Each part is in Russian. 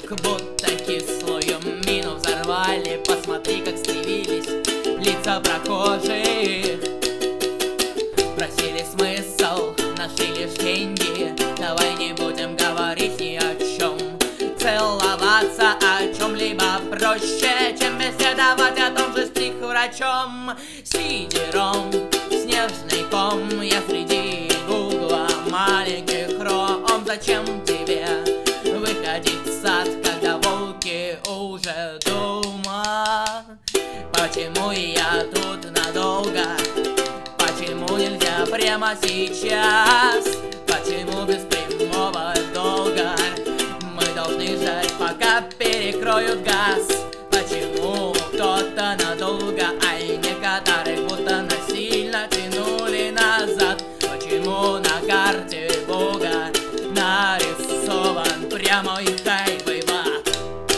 как будто кислую мину взорвали. Посмотри, как скривились лица прохожих. Просили смысл, нашли лишь деньги. Давай не будем говорить ни о чем. Целоваться о чем-либо проще, чем беседовать о том же с психврачом. Сидером, снежный ком, я среди гугла маленьких ром. Зачем тебе выходить в сад, когда волки уже дома? Почему я тут надолго? Почему нельзя прямо сейчас? Почему без прямого долга? Мы должны ждать, пока перекроют газ. Почему кто-то надолго, а некоторых будто насильно тянули назад? Почему на карте Бога нарисован прямой хайвей в ад?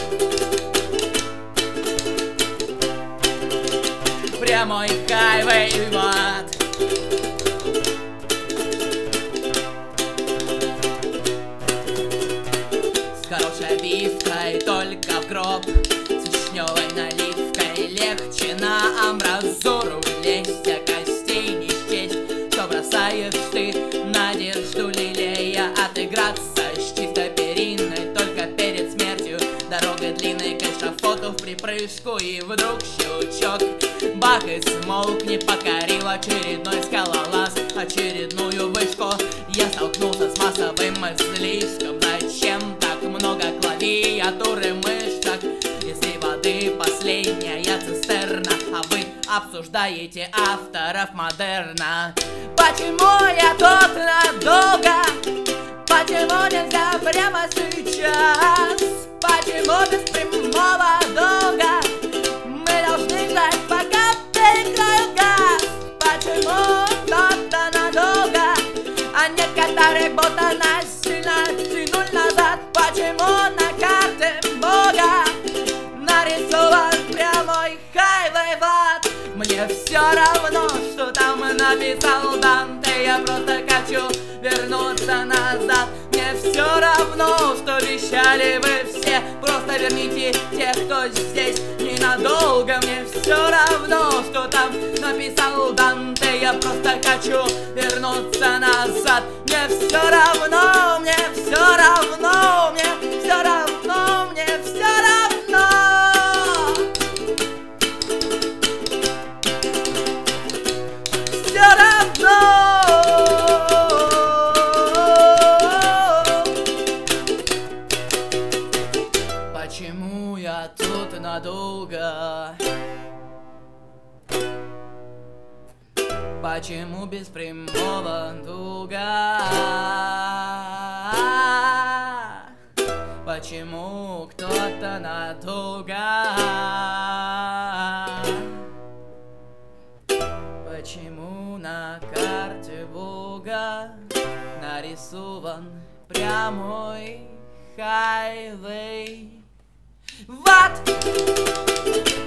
Прямой хайвей в ад. С хорошей обивкой, только в гроб. С вишневой наливкой легче на амбразуру лезть, а костей не счесть. Что бросаешь ты надежду, лелея отыграться с чистой периной только перед смертью. Дорога длинная к эшафоту в припрыжку, и вдруг щелчок. Бах, и смолкни, покорил очередной скалолаз очередную вышку. Я столкнулся с массовым излишком. Зачем так много клавиатуры мышек, если воды последняя цистерна, а вы обсуждаете авторов модерна? Почему я тут надолго? Почему нельзя прямо сейчас? Почему без прямого долга? Мы должны ждать, пока перекроют газ. Почему кто-то надолго, а некоторых будто насильно тянуть назад? Почему на карте Бога нарисован прямой хайвей в ад? Мне все равно, что там написал Данте, я просто хочу вернуться назад. Мне все равно, что вещали вы все, просто верните тех, кто здесь ненадолго. Мне все равно, что там написал Данте, я просто хочу вернуться назад. Мне все равно, мне все равно, мне все равно, мне все равно. Все равно. Почему я тут надолго? Почему без прямого долга? Почему кто-то надолго? Почему на карте Бога нарисован прямой хайвей в ад?